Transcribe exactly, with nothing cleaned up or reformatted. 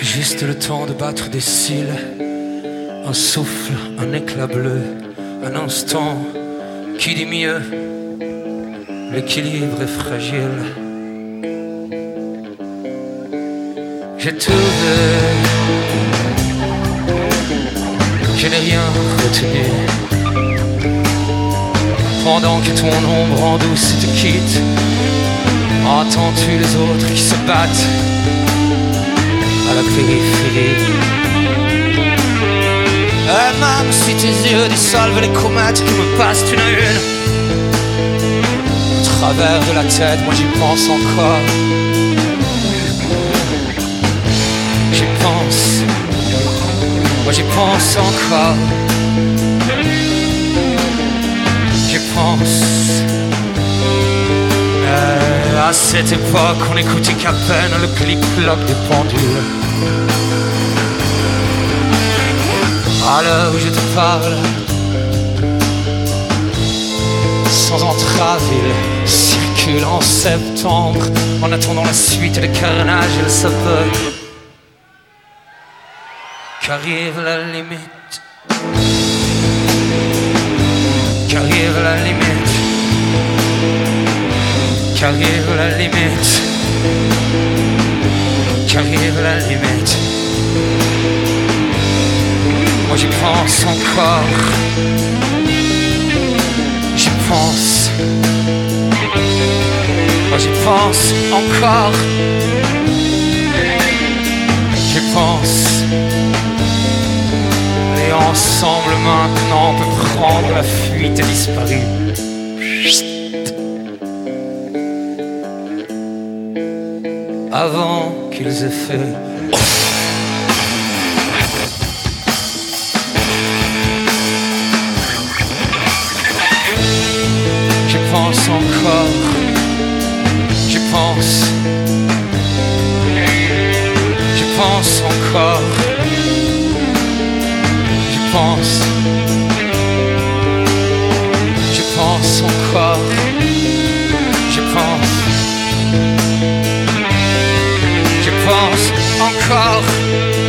Juste le temps de battre des cils, un souffle, un éclat bleu, un instant qui dit mieux, l'équilibre est fragile. J'ai tout vu, je n'ai rien retenu. Pendant que ton ombre en douce te quitte, entends-tu les autres qui se battent à la périphérie? Et même si tes yeux dissolvent les comètes qui me passent une à une, au travers de la tête, moi j'y pense encore. J'y pense, moi j'y pense encore. J'y pense. Euh, à cette époque, on n'écoutait qu'à peine le clic-cloc des pendules. À l'heure où je te parle, sans entrave, il circule en septembre, en attendant la suite des carnages et le sapeur. Qu'arrive la limite, qu'arrive la limite, qu'arrive la limite, qu'arrive la limite. Moi j'y pense encore, j'y pense, moi j'y pense encore, j'y pense. Et ensemble maintenant on peut prendre la fuite et disparaître. Avant qu'ils aient fait j'y pense encore, j'y pense, j'y pense encore, j'y pense, j'y pense encore, j'y pense, j'y pense encore.